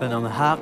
به نام حق.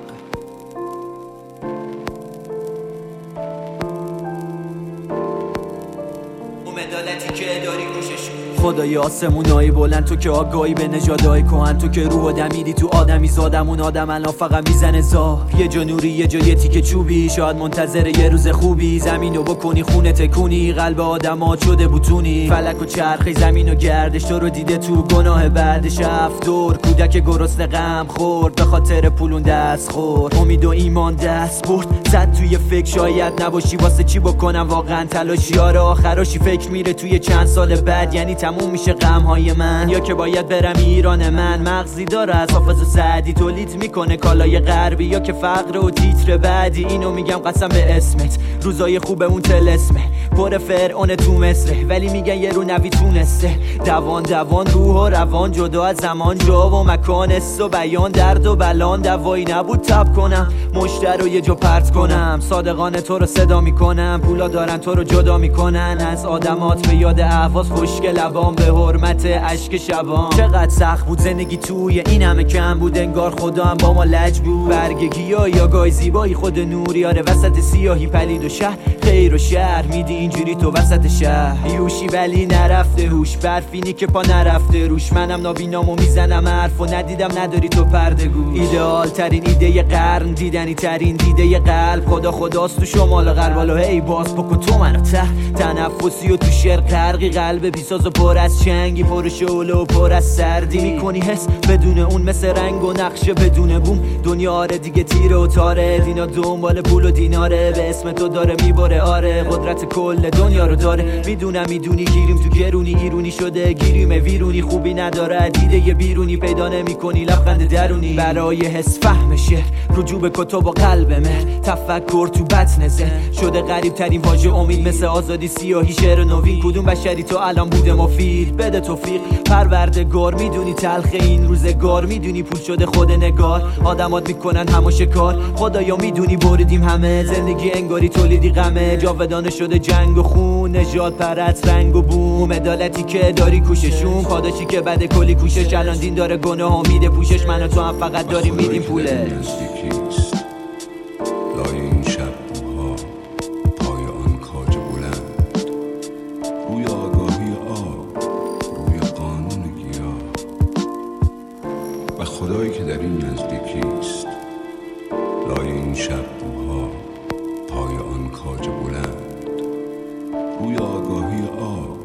عدالتی که داری گوشش خدای آسمونایی بلند، تو که آگاهی به نژادهای کهن، تو که روح و دمیدی تو آدمی زادمون. آدم الان فقط میزنه زار، یه جا نوری یه جا یه تیکه چوبی، شاید منتظر یه روز خوبی زمینو بکنی خونه تکونی، قلب آدمات شده بوتونی، فلک و چرخی زمین و گردش تو رو دیده تو گناه بعدش هفت دور، کودک گرسنه غم خورد به خاطر پولون دست خورد، امید و ایمان دست برد، زد توی فکر شاید نباشی واسه چی بکنم واقعا تلاشی، آره آخراشی فکر میره توی چند سال بعد، یعنی تموم میشه غمهای من، یا که باید برم ایران من. مغزی داره از حافظ و سعدی تولید میکنه کالای غربی، یا که فقر و تیتر بعدی. اینو میگم قسم به اسمت، روزای خوبه اون تلسمه پر فرعون تو مصره، ولی میگن یه رو نوی تونسته دوان روح و روان، جدا از زمان جا و مکان است و بیان، درد و بلان دوایی نبود تب کنم مشتر رو یه جا پرت کنم، صادقانه تو رو صدا میکنم، پولا دارن تو رو جدا میکنن از آدمات، به یاد اهواز خشک لبان به حرمت اشک شبان. چقدر سخت بود زندگی توی این همه کم بود، انگار خدا هم با ما لج بود، برگ گیاه یا گای زیبایی خود نوری، آره وسط سیاهی پلید و شهر خیر و شهر، میدی اینجوری تو وسط شهر یوشی ولی نرفته هوش، برفینی که پا نرفته روش، منم نابینامو میزنم حرف و ندیدم نداری تو پرده گوش، ایدئال ترین ایده قرن، دیدنی ترین دیده قلب، خداست تو شمال غرب، حالا هی باز بکن تو منو تنفسی و تو شعر غرقی، قلب بیساز و پر از چنگی، پر شعله و پر از سردی، میکنی حس بدون اون مثل رنگ و نقشه بدون بوم، دنیا آره دیگه تیره و تاره، دینا دنبال پول و دیناره، به اسم تو داره میبره، آره قدرت کل دنیا رو داره، میدونی گیریم تو گرونی، ایرونی شده گیریم ویرونی، خوبی نداره دیده یه بیرونی، پیدا نمیکنی لبخند درونی، برای حس فهم شعر رجوع به کتب و قلب مهر، تفکر تو بطن ذهن شده غریب ترین واژه امید، مثل آزادی سیاهی شعر نوین، کدوم بشری تو الان بوده مفید، بده توفیق پروردگار، میدونی تلخ این روزگار، میدونی پول شده خود نگار، آدمات میکنن همه شکار، خدایا میدونی بریدیم همه، زندگی انگاری تولیدی غمه، جاودانه شده جنگ و خون، نژاد پرت رنگ و بوم، عدالتی که داری کوششون، پاداشی که بعد کلی کوشش، الان دین داره گناه ها میده پوشش، من و تو هم فقط داریم میدیم پوله. لای این شب بوها پای آن کاج بلند، روی آگاهی آب، روی قانون گیاه، و خدایی که در این نزدیکیست. لای این شب بوها پای آن کاج بلند، روی آگاهی آب،